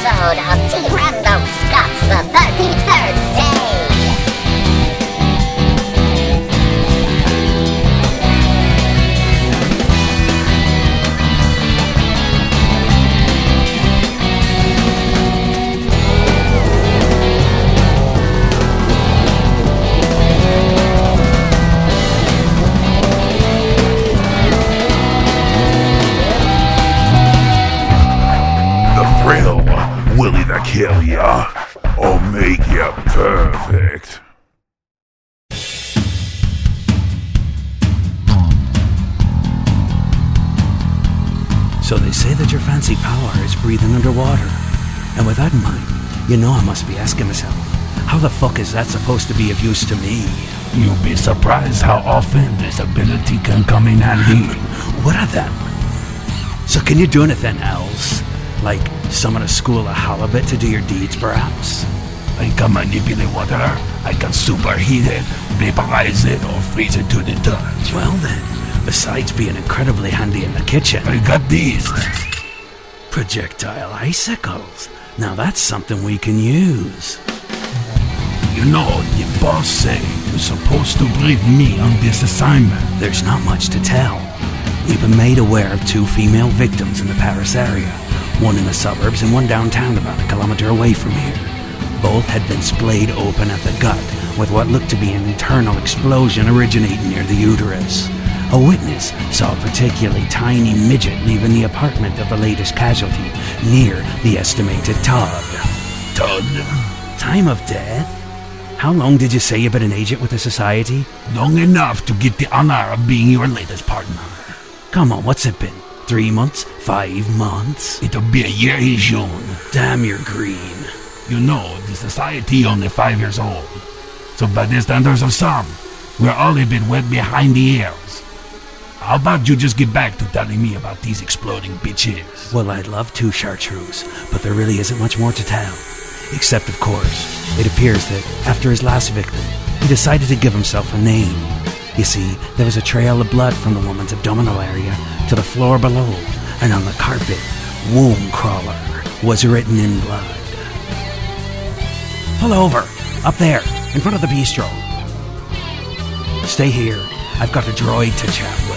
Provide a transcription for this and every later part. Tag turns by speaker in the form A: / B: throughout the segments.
A: episode of T-Random Scott's the 33rd Day.
B: Will either kill ya or make ya perfect.
C: So they say that your fancy power is breathing underwater. And with that in mind, you know I must be asking myself, how the fuck is that supposed to be of use to me?
B: You'll be surprised how often this ability can come in handy.
C: What are them? So can you do anything else? Like summon a school of halibut to do your deeds, perhaps?
B: I can manipulate water, I can superheat it, vaporize it, or freeze it to the touch.
C: Well then, besides being incredibly handy in the kitchen,
B: I got these.
C: Projectile icicles. Now that's something we can use.
B: You know, the boss say you're supposed to brief me on this assignment.
C: There's not much to tell. We've been made aware of 2 female victims in the Paris area. One in the suburbs and one downtown about a kilometer away from here. Both had been splayed open at the gut, with what looked to be an internal explosion originating near the uterus. A witness saw a particularly tiny midget leaving the apartment of the latest casualty, near the estimated Todd.
B: Todd?
C: Time of death? How long did you say you've been an agent with the Society?
B: Long enough to get the honor of being your latest partner.
C: Come on, what's it been? 3 months? 5 months?
B: It'll be a year in June.
C: Damn, you're green.
B: You know, the Society only 5 years old. So by the standards of some, we're all a bit wet behind the ears. How about you just get back to telling me about these exploding bitches?
C: Well, I'd love to, Chartreuse, but there really isn't much more to tell. Except, of course, it appears that after his last victim, he decided to give himself a name. You see, there was a trail of blood from the woman's abdominal area to the floor below, and on the carpet, Womb Crawler was written in blood. Pull over, up there, in front of the bistro. Stay here, I've got a droid to chat with.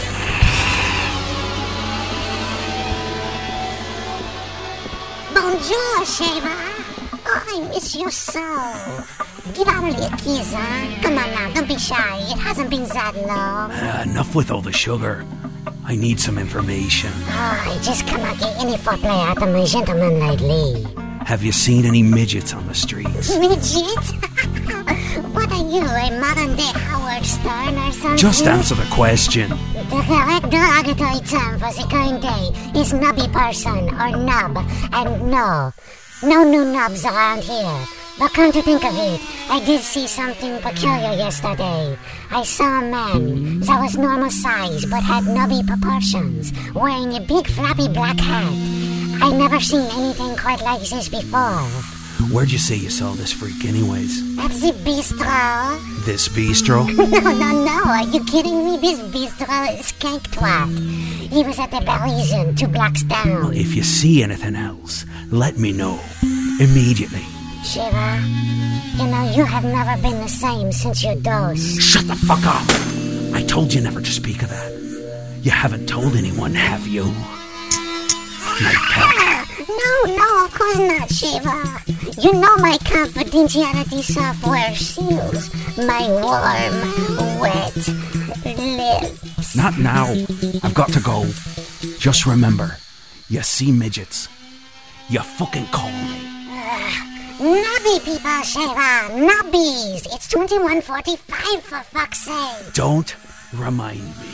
A: Bonjour, Sheva. Oh, I miss you so. Give out your keys, huh? Come on now, don't be shy. It hasn't been that long.
C: Enough with all the sugar. I need some information.
A: Oh, I just cannot get any foreplay out of my gentleman lately.
C: Have you seen any midgets on the streets?
A: Midgets? What are you, a modern-day Howard Stern or something?
C: Just answer the question.
A: The correct derogatory term for the current day is nubby person or nub, and no new nubs around here. But come to think of it, I did see something peculiar yesterday. I saw a man that was normal size but had nubby proportions, wearing a big floppy black hat. I never seen anything quite like this before.
C: Where'd you say you saw this freak anyways?
A: At the bistro.
C: This bistro?
A: No, are you kidding me? This bistro is skank twat. He was at the Parisian 2 blocks down.
C: Well, if you see anything else, let me know. Immediately.
A: Shiva, you know, you have never been the same since your dose.
C: Shut the fuck up! I told you never to speak of that. You haven't told anyone, have you?
A: No, of course not, Shiva. You know my confidentiality software seals my warm, wet lips.
C: Not now. I've got to go. Just remember, you see midgets, you fucking call me.
A: Nubby people, Shiva. Nubbies. It's 21:45 for fuck's sake.
C: Don't remind me.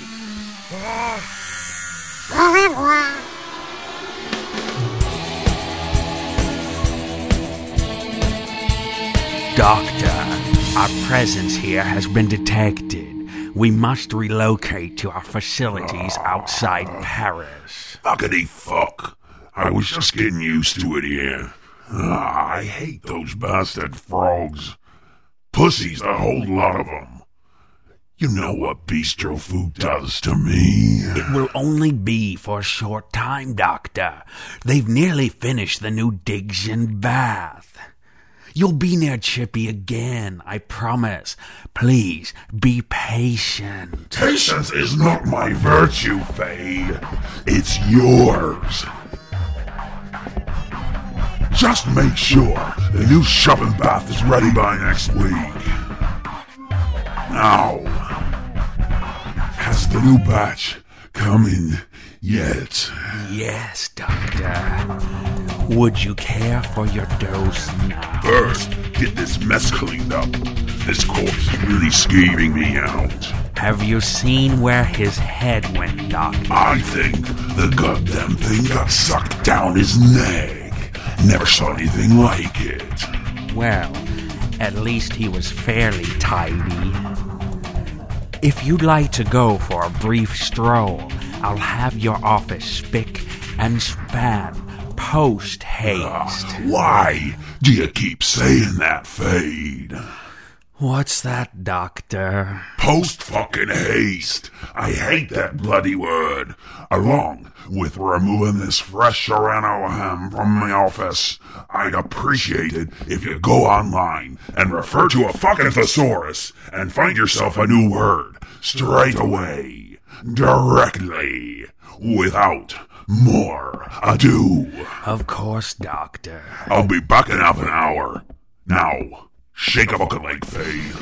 A: Au revoir.
C: Doctor, our presence here has been detected. We must relocate to our facilities outside Paris.
B: Fuckity fuck. I was just getting used to it here. I hate those bastard frogs. Pussies, a whole lot of them. You know what bistro food does to me.
C: It will only be for a short time, Doctor. They've nearly finished the new digs and bath. You'll be near Chippy again, I promise. Please, be patient.
B: Patience is not my virtue, Fade. It's yours. Just make sure the new shopping bath is ready by next week. Now, has the new batch come in yet?
C: Yes, Doctor. Would you care for your dose now?
B: First, get this mess cleaned up. This corpse is really skeeving me out.
C: Have you seen where his head went, Doctor?
B: I think the goddamn thing got sucked down his neck. Never saw anything like it.
C: Well, at least he was fairly tidy. If you'd like to go for a brief stroll, I'll have your office spick and span post-haste.
B: Why do you keep saying that, Fade?
C: What's that, Doctor?
B: Post-fucking-haste. I hate that bloody word. Along with removing this fresh Serrano ham from my office, I'd appreciate it if you go online and refer to a fucking thesaurus and find yourself a new word straight away, directly, without more ado.
C: Of course, Doctor.
B: I'll be back in half an hour. Now, shake a fucking leg, Fade.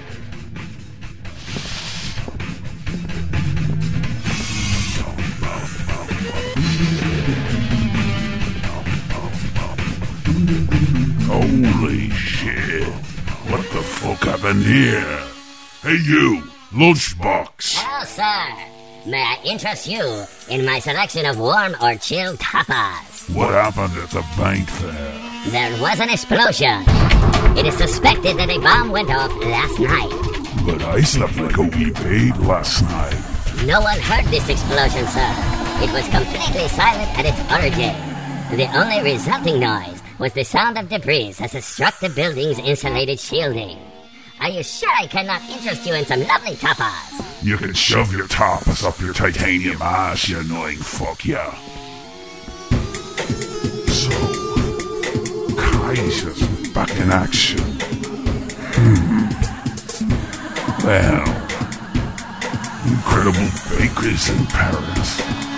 B: Holy shit. What the fuck happened here? Hey you, lunchbox.
D: Hello, sir. May I interest you in my selection of warm or chilled tapas?
B: What happened at the bank there?
D: There was an explosion. It is suspected that a bomb went off last night.
B: But I slept like a wee babe last night.
D: No one heard this explosion, sir. It was completely silent at its origin. The only resulting noise was the sound of debris as it struck the building's insulated shielding. Are you sure I cannot interest you in some lovely tapas?
B: You can shove your tapas up your titanium ass, you annoying fuck, yeah. So, Kaiser's back in action. Well, incredible bakers in Paris.